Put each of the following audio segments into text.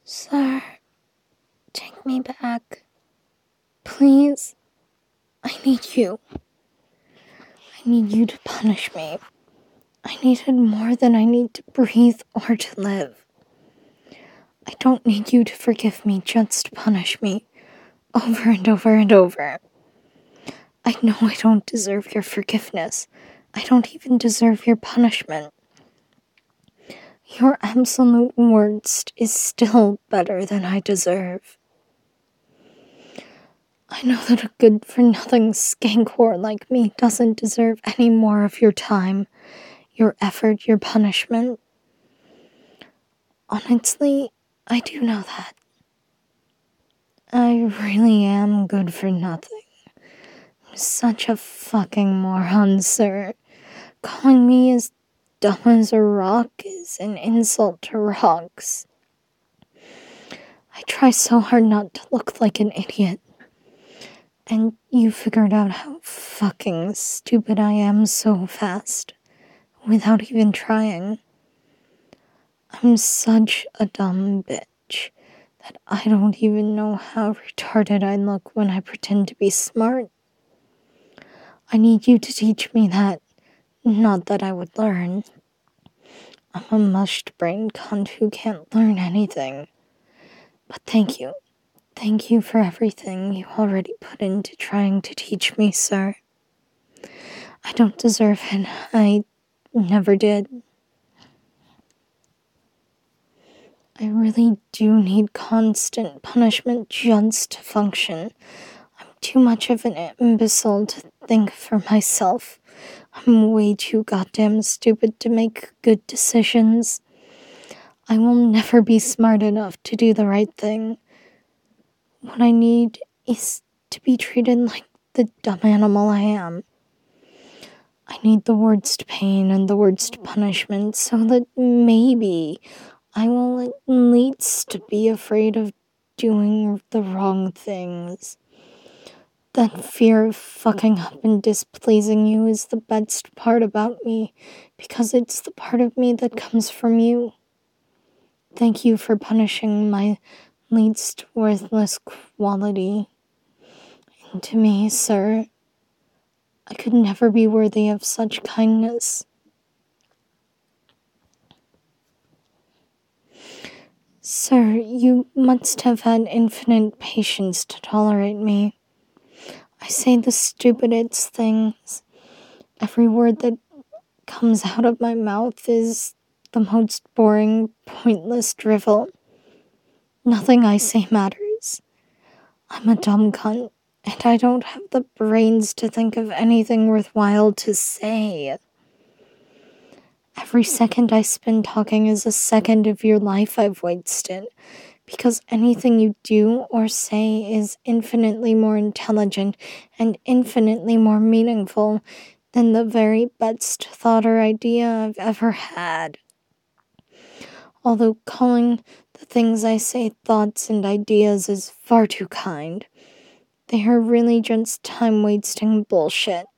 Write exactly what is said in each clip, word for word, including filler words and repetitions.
Sir, take me back. Please. I need you. I need you to punish me. I need it more than I need to breathe or to live. I don't need you to forgive me, just punish me. Over and over and over. I know I don't deserve your forgiveness. I don't even deserve your punishment. Your absolute worst is still better than I deserve. I know that a good-for-nothing skank whore like me doesn't deserve any more of your time, your effort, your punishment. Honestly, I do know that. I really am good for nothing. I'm such a fucking moron, sir. Calling me as dumb as a rock is an insult to rocks. I try so hard not to look like an idiot. And you figured out how fucking stupid I am so fast, without even trying. I'm such a dumb bitch that I don't even know how retarded I look when I pretend to be smart. I need you to teach me that, not that I would learn. I'm a mushed-brained cunt who can't learn anything. But thank you. Thank you for everything you already put into trying to teach me, sir. I don't deserve it. I never did. I really do need constant punishment just to function. I'm too much of an imbecile to think for myself. I'm way too goddamn stupid to make good decisions. I will never be smart enough to do the right thing. What I need is to be treated like the dumb animal I am. I need the worst pain and the worst punishment so that maybe I will at least be afraid of doing the wrong things. That fear of fucking up and displeasing you is the best part about me, because it's the part of me that comes from you. Thank you for punishing my least worthless quality. And to me, sir, I could never be worthy of such kindness. Sir, you must have had infinite patience to tolerate me. I say the stupidest things. Every word that comes out of my mouth is the most boring, pointless drivel. Nothing I say matters. I'm a dumb cunt, and I don't have the brains to think of anything worthwhile to say. Every second I spend talking is a second of your life I've wasted, because anything you do or say is infinitely more intelligent and infinitely more meaningful than the very best thought or idea I've ever had. Although calling the things I say thoughts and ideas is far too kind, they are really just time-wasting bullshit.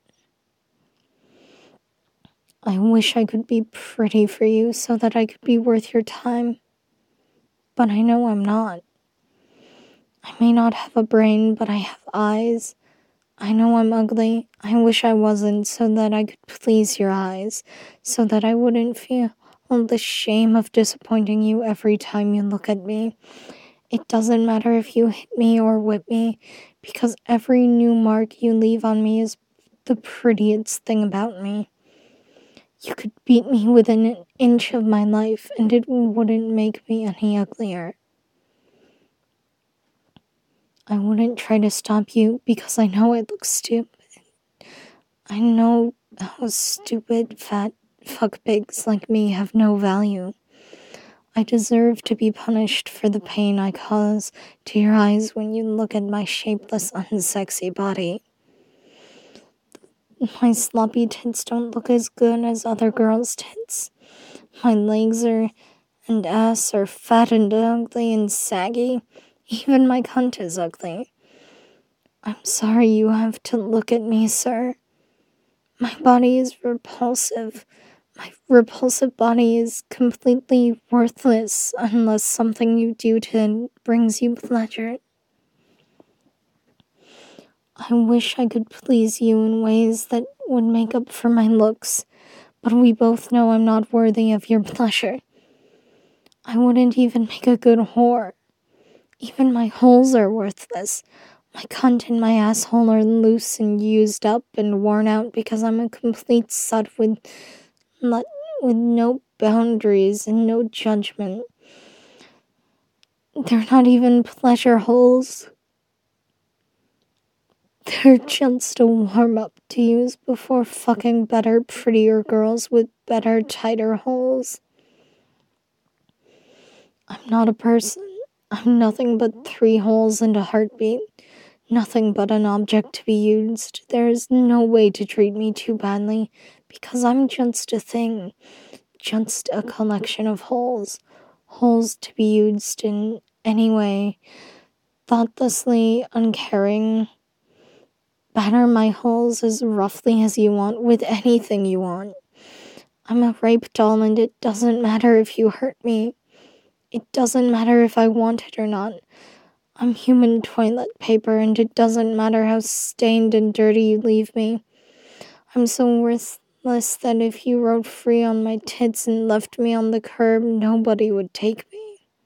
I wish I could be pretty for you so that I could be worth your time. But I know I'm not. I may not have a brain, but I have eyes. I know I'm ugly. I wish I wasn't so that I could please your eyes, so that I wouldn't feel all the shame of disappointing you every time you look at me. It doesn't matter if you hit me or whip me, because every new mark you leave on me is the prettiest thing about me. You could beat me within an inch of my life, and it wouldn't make me any uglier. I wouldn't try to stop you because I know it looks stupid. I know how stupid, fat fuckpigs like me have no value. I deserve to be punished for the pain I cause to your eyes when you look at my shapeless, unsexy body. My sloppy tits don't look as good as other girls' tits. My legs are and ass are fat and ugly and saggy. Even my cunt is ugly. I'm sorry you have to look at me, sir. My body is repulsive. My repulsive body is completely worthless unless something you do to it brings you pleasure. I wish I could please you in ways that would make up for my looks, but we both know I'm not worthy of your pleasure. I wouldn't even make a good whore. Even my holes are worthless. My cunt and my asshole are loose and used up and worn out because I'm a complete slut with, with no boundaries and no judgment. They're not even pleasure holes. They're just a warm-up to use before fucking better, prettier girls with better, tighter holes. I'm not a person. I'm nothing but three holes and a heartbeat. Nothing but an object to be used. There is no way to treat me too badly, because I'm just a thing. Just a collection of holes. Holes to be used in any way. Thoughtlessly, uncaring. Batter my holes as roughly as you want with anything you want. I'm a rape doll and it doesn't matter if you hurt me. It doesn't matter if I want it or not. I'm human toilet paper and it doesn't matter how stained and dirty you leave me. I'm so worthless that if you rode free on my tits and left me on the curb, nobody would take me.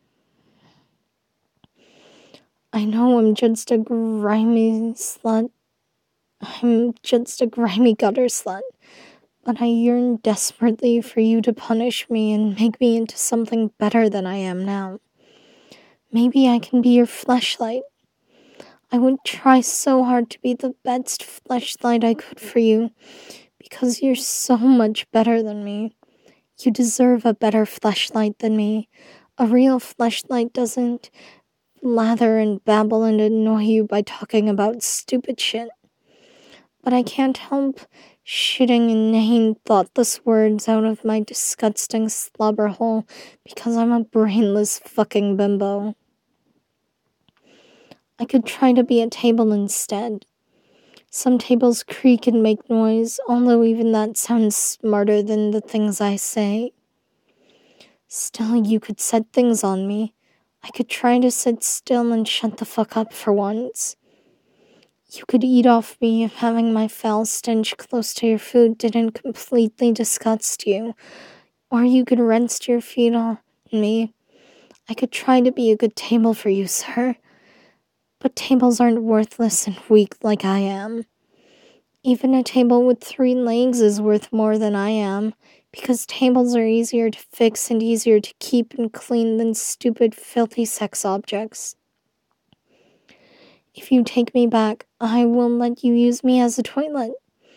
I know I'm just a grimy slut. I'm just a grimy gutter slut. But I yearn desperately for you to punish me and make me into something better than I am now. Maybe I can be your fleshlight. I would try so hard to be the best fleshlight I could for you, because you're so much better than me. You deserve a better fleshlight than me. A real fleshlight doesn't lather and babble and annoy you by talking about stupid shit. But I can't help shitting inane, thoughtless words out of my disgusting slobber hole because I'm a brainless fucking bimbo. I could try to be a table instead. Some tables creak and make noise, although even that sounds smarter than the things I say. Still, you could set things on me. I could try to sit still and shut the fuck up for once. You could eat off me if having my foul stench close to your food didn't completely disgust you. Or you could rest your feet on me. I could try to be a good table for you, sir. But tables aren't worthless and weak like I am. Even a table with three legs is worth more than I am, because tables are easier to fix and easier to keep and clean than stupid, filthy sex objects. If you take me back, I will let you use me as a toilet.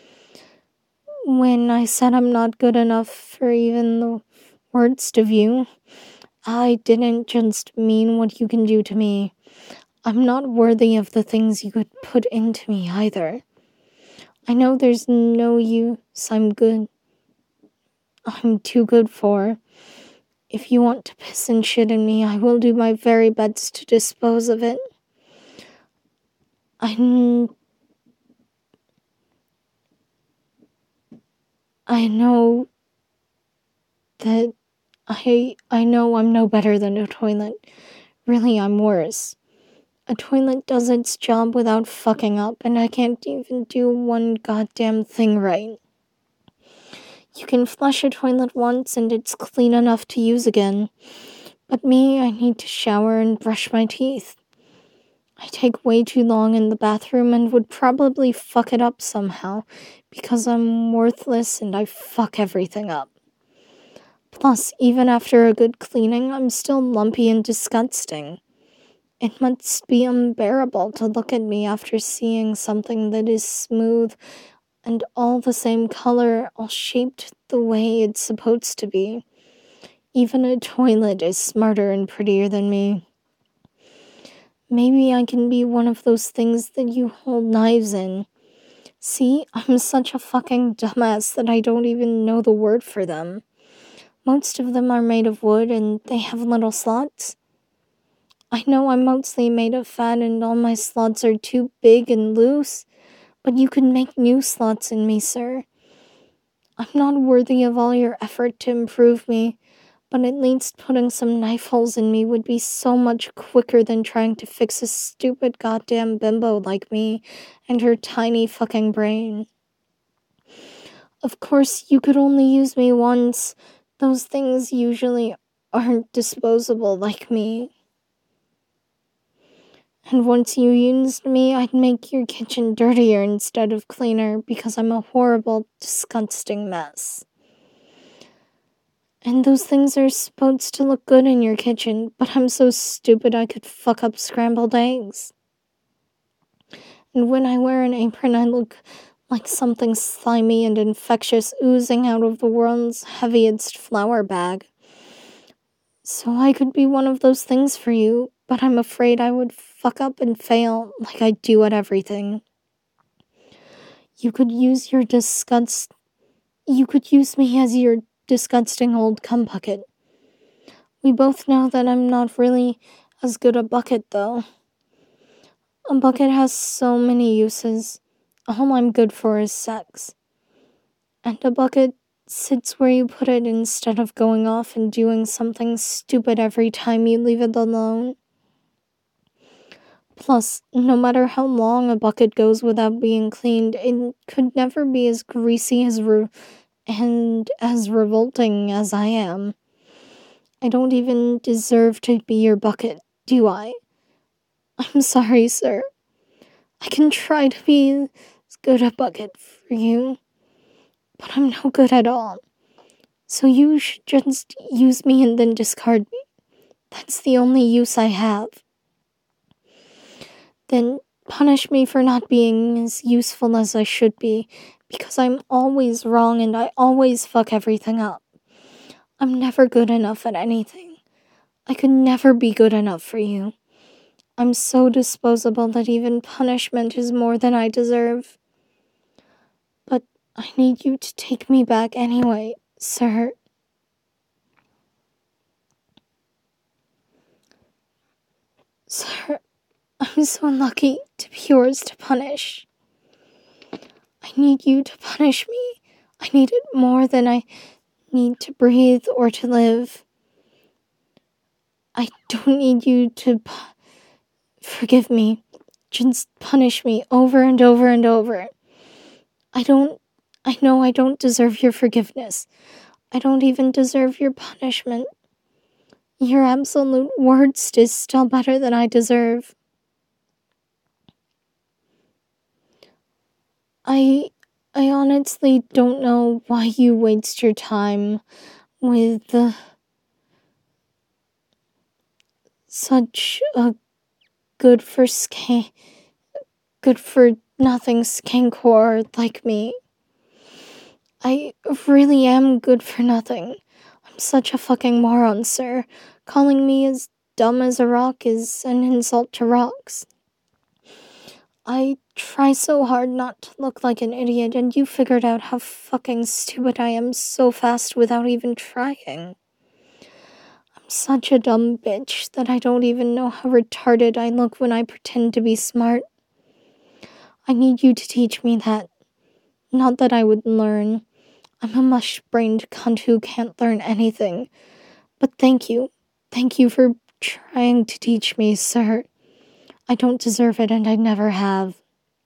When I said I'm not good enough for even the worst of you, I didn't just mean what you can do to me. I'm not worthy of the things you could put into me either. I know there's no use I'm good. I'm too good for. If you want to piss and shit in me, I will do my very best to dispose of it. I, I know that I I know I'm no better than a toilet. Really, I'm worse. A toilet does its job without fucking up, and I can't even do one goddamn thing right. You can flush a toilet once and it's clean enough to use again. But me, I need to shower and brush my teeth. I take way too long in the bathroom and would probably fuck it up somehow, because I'm worthless and I fuck everything up. Plus, even after a good cleaning, I'm still lumpy and disgusting. It must be unbearable to look at me after seeing something that is smooth and all the same color, all shaped the way it's supposed to be. Even a toilet is smarter and prettier than me. Maybe I can be one of those things that you hold knives in. See, I'm such a fucking dumbass that I don't even know the word for them. Most of them are made of wood and they have little slots. I know I'm mostly made of fat and all my slots are too big and loose, but you can make new slots in me, sir. I'm not worthy of all your effort to improve me, but at least putting some knife holes in me would be so much quicker than trying to fix a stupid goddamn bimbo like me and her tiny fucking brain. Of course, you could only use me once. Those things usually aren't disposable like me. And once you used me, I'd make your kitchen dirtier instead of cleaner because I'm a horrible, disgusting mess. And those things are supposed to look good in your kitchen, but I'm so stupid I could fuck up scrambled eggs. And when I wear an apron, I look like something slimy and infectious oozing out of the world's heaviest flour bag. So I could be one of those things for you, but I'm afraid I would fuck up and fail like I do at everything. You could use your disgust. You could use me as your disgusting old cum bucket. We both know that I'm not really as good a bucket, though. A bucket has so many uses. All I'm good for is sex. And a bucket sits where you put it instead of going off and doing something stupid every time you leave it alone. Plus, no matter how long a bucket goes without being cleaned, it could never be as greasy as re- and as revolting as I am. I don't even deserve to be your bucket, do I? I'm sorry, sir. I can try to be as good a bucket for you, but I'm no good at all. So you should just use me and then discard me. That's the only use I have. Then punish me for not being as useful as I should be, because I'm always wrong and I always fuck everything up. I'm never good enough at anything. I could never be good enough for you. I'm so disposable that even punishment is more than I deserve. But I need you to take me back anyway, sir. Sir, I'm so lucky to be yours to punish. I need you to punish me. I need it more than I need to breathe or to live. I don't need you to pu- forgive me. Just punish me over and over and over. I don't, I know I don't deserve your forgiveness. I don't even deserve your punishment. Your absolute worst is still better than I deserve. I, I honestly don't know why you waste your time with uh, such a good for skank, good for nothing skankor like me. I really am good for nothing. I'm such a fucking moron, sir. Calling me as dumb as a rock is an insult to rocks. I try so hard not to look like an idiot, and you figured out how fucking stupid I am so fast without even trying. I'm such a dumb bitch that I don't even know how retarded I look when I pretend to be smart. I need you to teach me that. Not that I would learn. I'm a mush-brained cunt who can't learn anything. But thank you. Thank you for trying to teach me, sir. I don't deserve it, and I never have.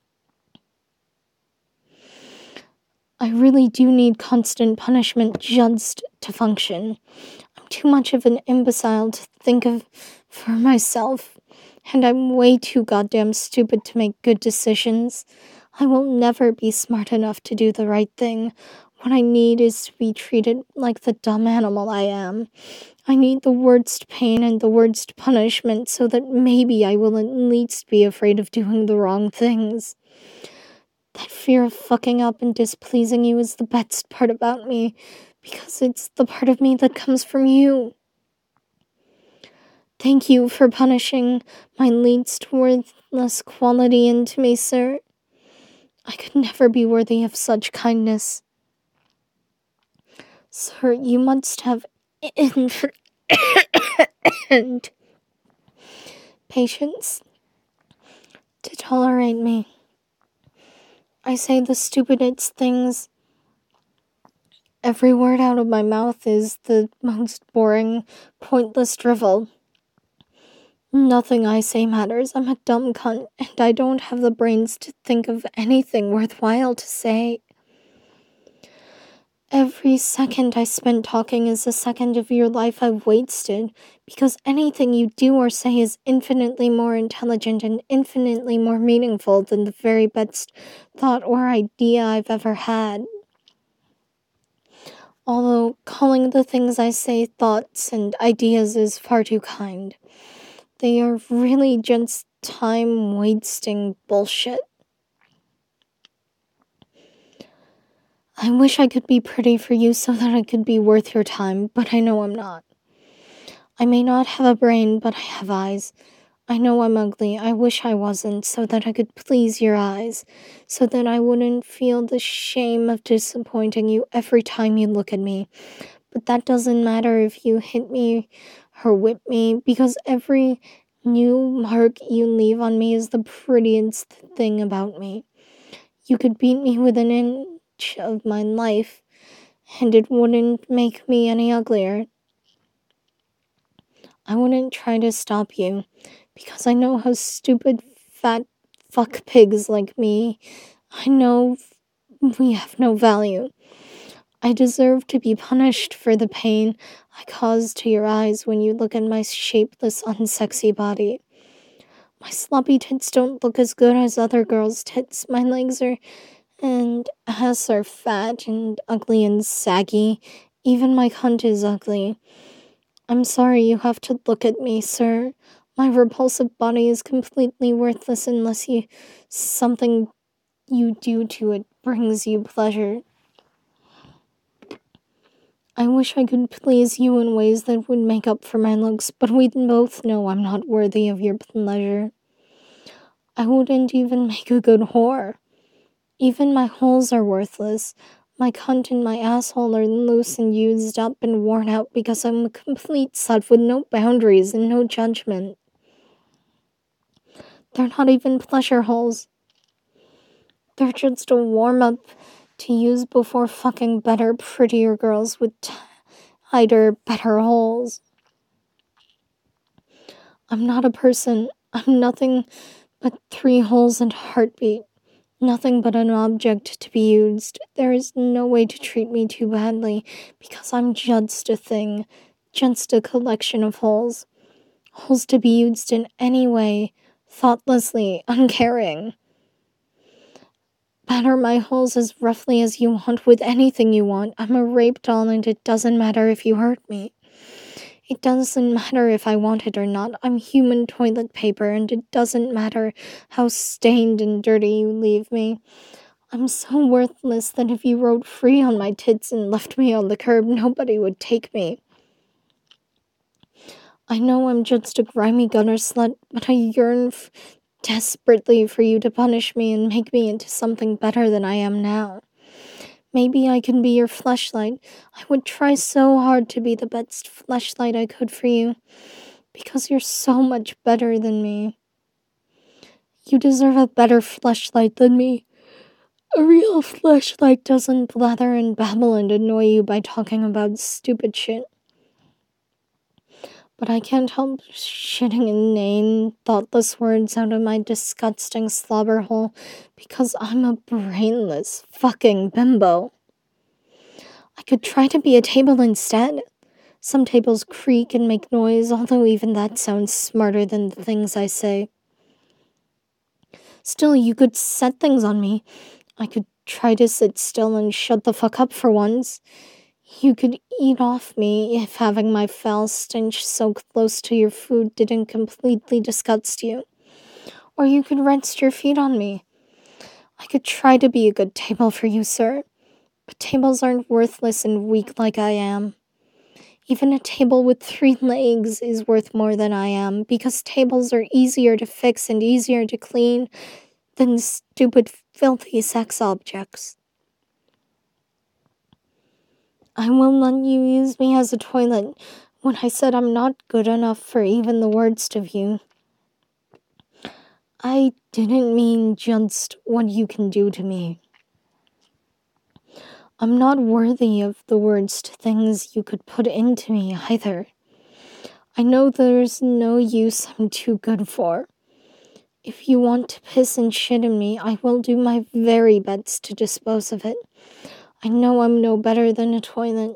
I really do need constant punishment just to function. I'm too much of an imbecile to think of for myself, and I'm way too goddamn stupid to make good decisions. I will never be smart enough to do the right thing. What I need is to be treated like the dumb animal I am. I need the worst pain and the worst punishment so that maybe I will at least be afraid of doing the wrong things. That fear of fucking up and displeasing you is the best part about me, because it's the part of me that comes from you. Thank you for punishing my least worthless quality into me, sir. I could never be worthy of such kindness. Sir, you must have inf- and patience to tolerate me. I say the stupidest things Every word out of my mouth is the most boring, pointless drivel. Nothing I say matters. I'm a dumb cunt, and I don't have the brains to think of anything worthwhile to say. Every second I spent talking is a second of your life I've wasted, because anything you do or say is infinitely more intelligent and infinitely more meaningful than the very best thought or idea I've ever had. Although calling the things I say thoughts and ideas is far too kind. They are really just time-wasting bullshit. I wish I could be pretty for you so that I could be worth your time, but I know I'm not. I may not have a brain, but I have eyes. I know I'm ugly. I wish I wasn't, so that I could please your eyes, so that I wouldn't feel the shame of disappointing you every time you look at me. But that doesn't matter if you hit me or whip me, because every new mark you leave on me is the prettiest thing about me. You could beat me with an inch of my life, and it wouldn't make me any uglier. I wouldn't try to stop you, because I know how stupid fat fuck pigs like me. I know we have no value. I deserve to be punished for the pain I cause to your eyes when you look at my shapeless, unsexy body. My sloppy tits don't look as good as other girls' tits. My legs are and ass are fat and ugly and saggy. Even my cunt is ugly. I'm sorry you have to look at me, sir. My repulsive body is completely worthless unless you something you do to it brings you pleasure. I wish I could please you in ways that would make up for my looks, but we both know I'm not worthy of your pleasure. I wouldn't even make a good whore. Even my holes are worthless. My cunt and my asshole are loose and used up and worn out because I'm a complete slut with no boundaries and no judgment. They're not even pleasure holes. They're just a warm-up to use before fucking better, prettier girls with tighter, better holes. I'm not a person. I'm nothing but three holes and a heartbeat. Nothing but an object to be used. There is no way to treat me too badly, because I'm just a thing. Just a collection of holes. Holes to be used in any way, thoughtlessly, uncaring. Batter my holes as roughly as you want with anything you want. I'm a rape doll and it doesn't matter if you hurt me. It doesn't matter if I want it or not. I'm human toilet paper and it doesn't matter how stained and dirty you leave me. I'm so worthless that if you rode free on my tits and left me on the curb, nobody would take me. I know I'm just a grimy gutter slut, but I yearn f- desperately for you to punish me and make me into something better than I am now. Maybe I can be your fleshlight. I would try so hard to be the best fleshlight I could for you, because you're so much better than me. You deserve a better fleshlight than me. A real fleshlight doesn't blather and babble and annoy you by talking about stupid shit. But I can't help shitting inane, thoughtless words out of my disgusting slobber hole because I'm a brainless fucking bimbo. I could try to be a table instead. Some tables creak and make noise, although even that sounds smarter than the things I say. Still, you could set things on me. I could try to sit still and shut the fuck up for once. You could eat off me if having my foul stench so close to your food didn't completely disgust you. Or you could rest your feet on me. I could try to be a good table for you, sir. But tables aren't worthless and weak like I am. Even a table with three legs is worth more than I am, because tables are easier to fix and easier to clean than stupid, filthy sex objects. I won't let you use me as a toilet when I said I'm not good enough for even the worst of you. I didn't mean just what you can do to me. I'm not worthy of the words to things you could put into me either. I know there's no use I'm too good for. If you want to piss and shit in me, I will do my very best to dispose of it. I know I'm no better than a toilet.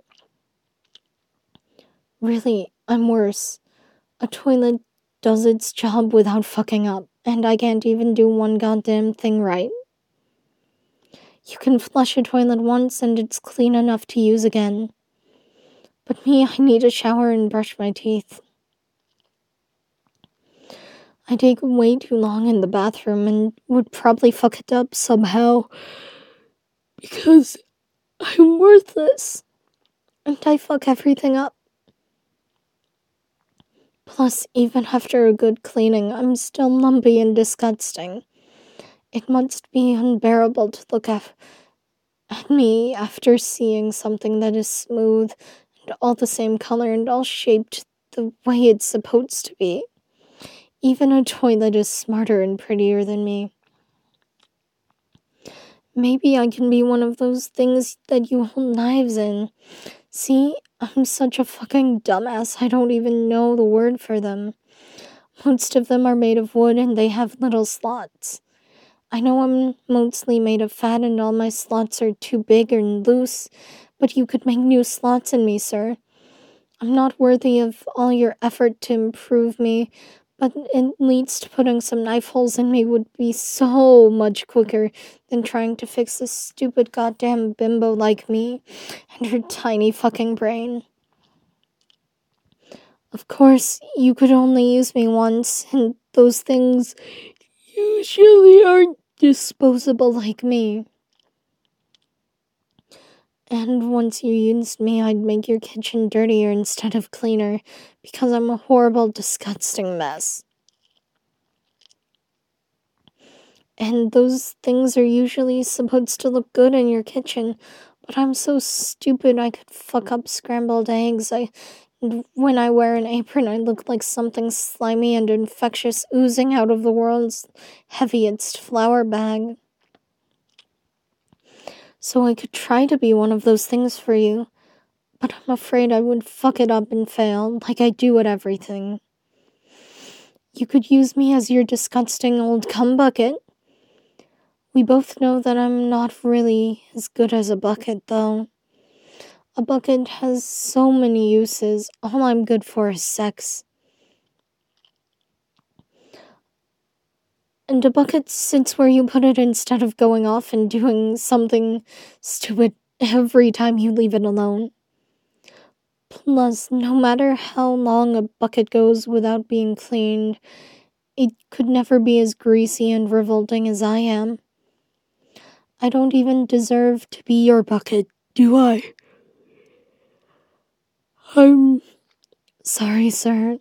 Really, I'm worse. A toilet does its job without fucking up, and I can't even do one goddamn thing right. You can flush a toilet once and it's clean enough to use again. But me, I need a shower and brush my teeth. I take way too long in the bathroom and would probably fuck it up somehow. Because I'm worthless. And I fuck everything up. Plus, even after a good cleaning, I'm still lumpy and disgusting. It must be unbearable to look at, at me after seeing something that is smooth and all the same color and all shaped the way it's supposed to be. Even a toilet is smarter and prettier than me. Maybe I can be one of those things that you hold knives in. See, I'm such a fucking dumbass, I don't even know the word for them. Most of them are made of wood and they have little slots. I know I'm mostly made of fat and all my slots are too big and loose, but you could make new slots in me, sir. I'm not worthy of all your effort to improve me, but at least putting some knife holes in me would be so much quicker than trying to fix this stupid goddamn bimbo like me and her tiny fucking brain. Of course, you could only use me once, and those things usually aren't disposable like me. And once you used me, I'd make your kitchen dirtier instead of cleaner, because I'm a horrible, disgusting mess. And those things are usually supposed to look good in your kitchen, but I'm so stupid I could fuck up scrambled eggs. I, when I wear an apron, I look like something slimy and infectious oozing out of the world's heaviest flour bag. So I could try to be one of those things for you, but I'm afraid I would fuck it up and fail, like I do at everything. You could use me as your disgusting old cum bucket. We both know that I'm not really as good as a bucket, though. A bucket has so many uses. All I'm good for is sex. And a bucket sits where you put it instead of going off and doing something stupid every time you leave it alone. Plus, no matter how long a bucket goes without being cleaned, it could never be as greasy and revolting as I am. I don't even deserve to be your bucket, do I? I'm sorry, sir.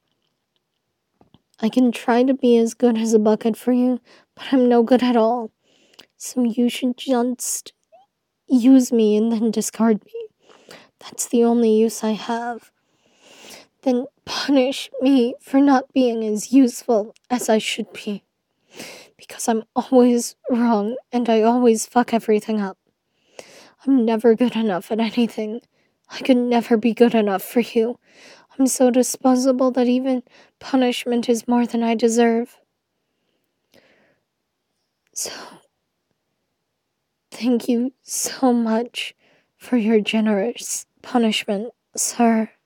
I can try to be as good as a bucket for you, but I'm no good at all. So you should just use me and then discard me. That's the only use I have. Then punish me for not being as useful as I should be. Because I'm always wrong and I always fuck everything up. I'm never good enough at anything. I could never be good enough for you. I'm so disposable that even punishment is more than I deserve. So, thank you so much for your generous punishment, sir.